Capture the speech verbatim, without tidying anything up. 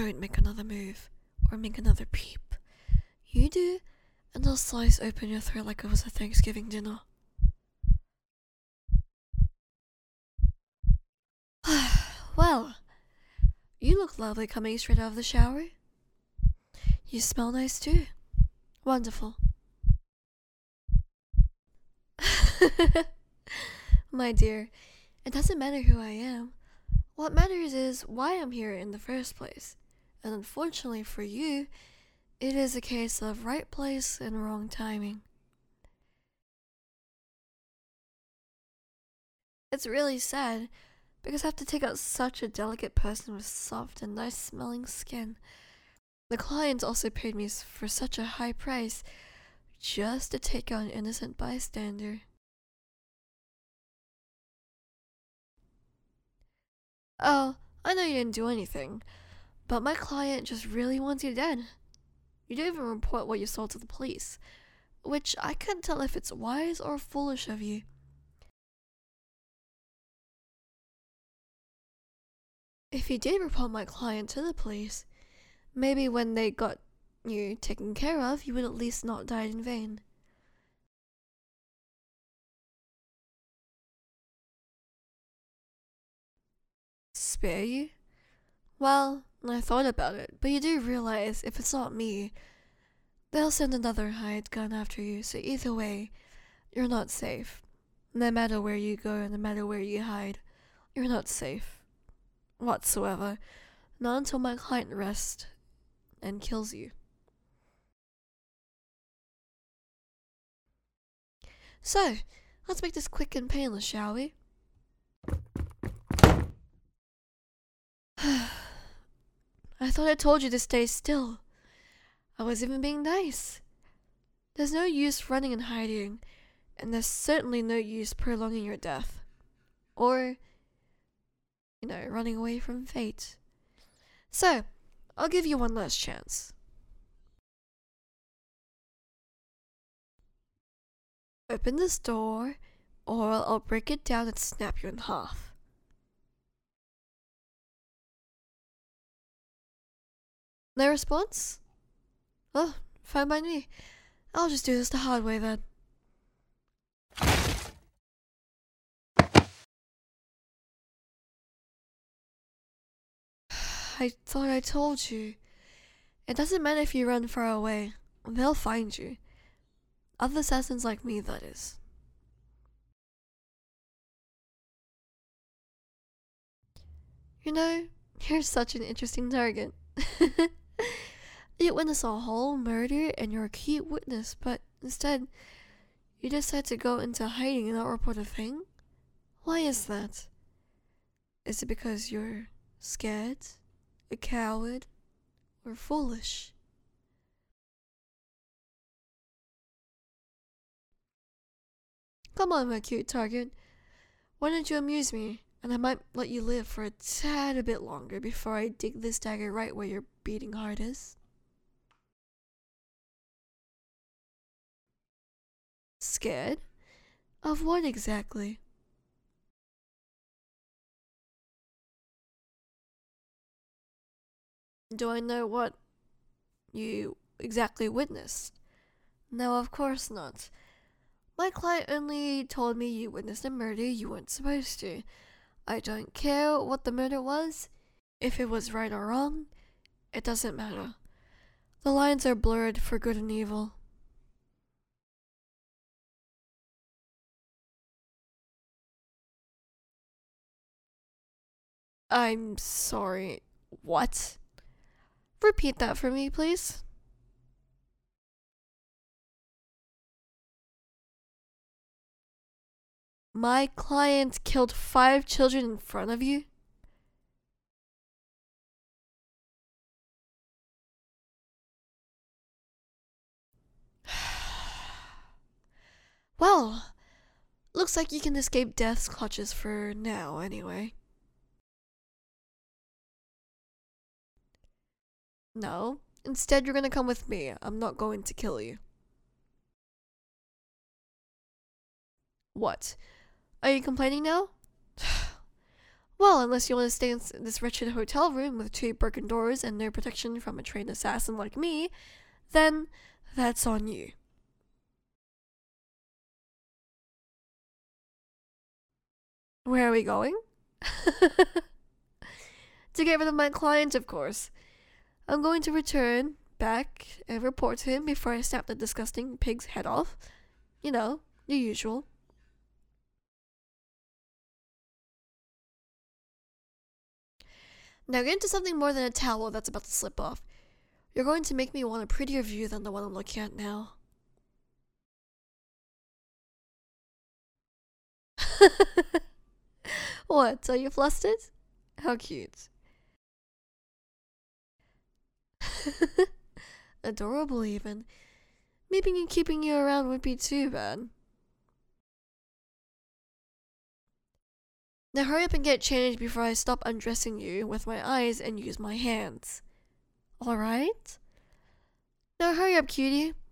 don't make another move or make another peep. You do, and I'll slice open your throat like it was a Thanksgiving dinner. Well, you look lovely coming straight out of the shower. You smell nice too. Wonderful. My dear, it doesn't matter who I am. What matters is why I'm here in the first place. And unfortunately for you, it is a case of right place and wrong timing. It's really sad because I have to take out such a delicate person with soft and nice smelling skin. The client also paid me for such a high price just to take out an innocent bystander. Oh, I know you didn't do anything, but my client just really wants you dead. You didn't even report what you saw to the police, which I couldn't tell if it's wise or foolish of you. If you did report my client to the police, maybe when they got you taken care of, you would at least not die in vain. Spare you? Well, I thought about it, but you do realize if it's not me, they'll send another hired gun after you, so either way, you're not safe. No matter where you go and no matter where you hide, you're not safe. Whatsoever. Not until my client rests and kills you. So, let's make this quick and painless, shall we? I thought I told you to stay still. I was even being nice. There's no use running and hiding, and there's certainly no use prolonging your death. Or, you know, running away from fate. So, I'll give you one last chance. Open this door, or I'll break it down and snap you in half. No response? Oh, fine by me. I'll just do this the hard way then. I thought I told you. It doesn't matter if you run far away. They'll find you. Other assassins like me, that is. You know, you're such an interesting target. You witness a whole murder and you're a key witness, but instead, you decide to go into hiding and not report a thing? Why is that? Is it because you're scared, a coward, or foolish? Come on, my cute target. Why don't you amuse me, and I might let you live for a tad a bit longer before I dig this dagger right where your beating heart is? Scared? Of what exactly? Do I know what you exactly witnessed? No, of course not. My client only told me you witnessed a murder you weren't supposed to. I don't care what the murder was. If it was right or wrong, it doesn't matter. The lines are blurred for good and evil. I'm sorry. What? Repeat that for me, please. My client killed five children in front of you? Well, looks like you can escape death's clutches for now, anyway. No, instead you're gonna come with me. I'm not going to kill you. What? Are you complaining now? Well, unless you want to stay in this wretched hotel room with two broken doors and no protection from a trained assassin like me, then that's on you. Where are we going? To get rid of my client, of course. I'm going to return back and report to him before I snap the disgusting pig's head off. You know, the usual. Now get into something more than a towel that's about to slip off. You're going to make me want a prettier view than the one I'm looking at now. What, are you flustered? How cute. Adorable, even. Maybe keeping you around would be too bad. Now hurry up and get changed before I stop undressing you with my eyes and use my hands. Alright? Now hurry up, cutie.